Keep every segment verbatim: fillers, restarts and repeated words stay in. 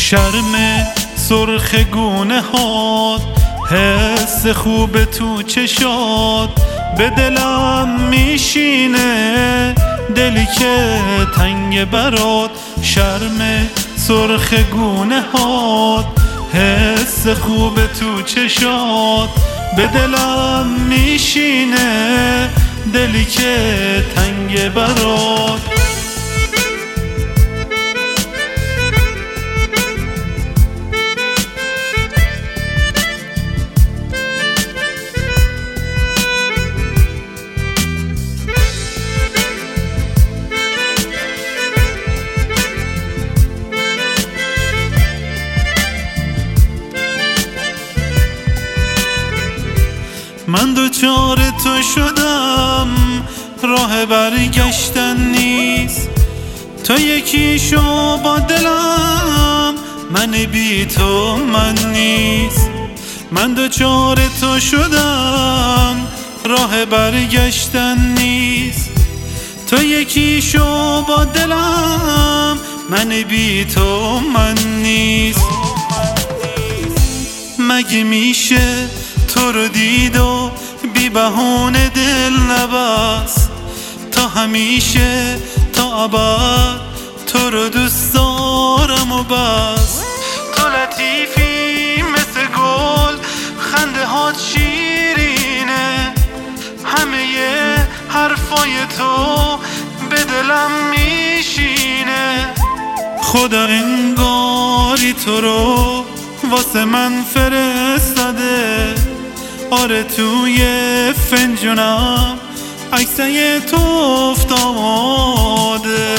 شرم سرخ گونه هات، حس خوب تو چشات به دلم میشینه، دلی که تنگ برات. شرم سرخ گونه هات، حس خوب تو چشات به دلم میشینه، دلی که تنگ برات. من دوچار تو شدم، راه برگشتن نیست. تو یکی شو با دلم، من بی تو من نیست. من دوچار تو شدم، راه برگشتن نیست. تو یکی شو با دلم، من بی تو من نیست. مگه میشه تو رو دید و بی بهونه دل نبست؟ تا همیشه تا ابد تو رو دوست دارم و بس. تو لطیفی مثل گل، خنده هات شیرینه، همه حرفای تو به دلم میشینه. خدا انگاری تو رو واسه من فرستاده، آره توی فنجونم عکسای تو افتاده.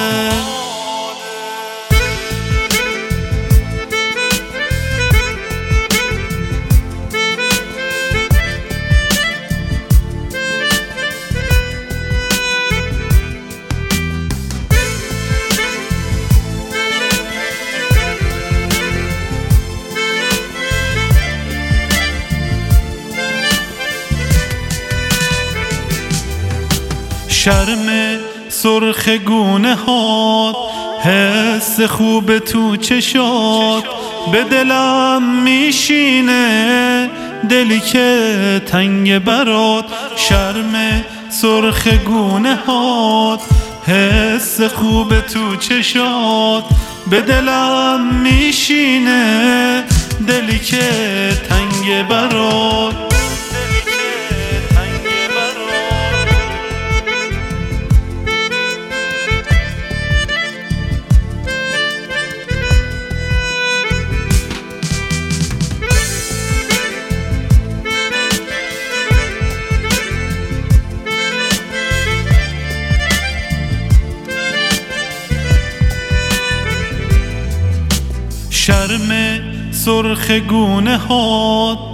شرم سرخ گونه هات، حس خوب تو چشات به دلم میشینه، دلی که تنگ برات. شرم سرخ گونه هات، حس خوب تو چشات به دلم میشینه، دلی که تنگ برات. شرم سرخ گونه هات،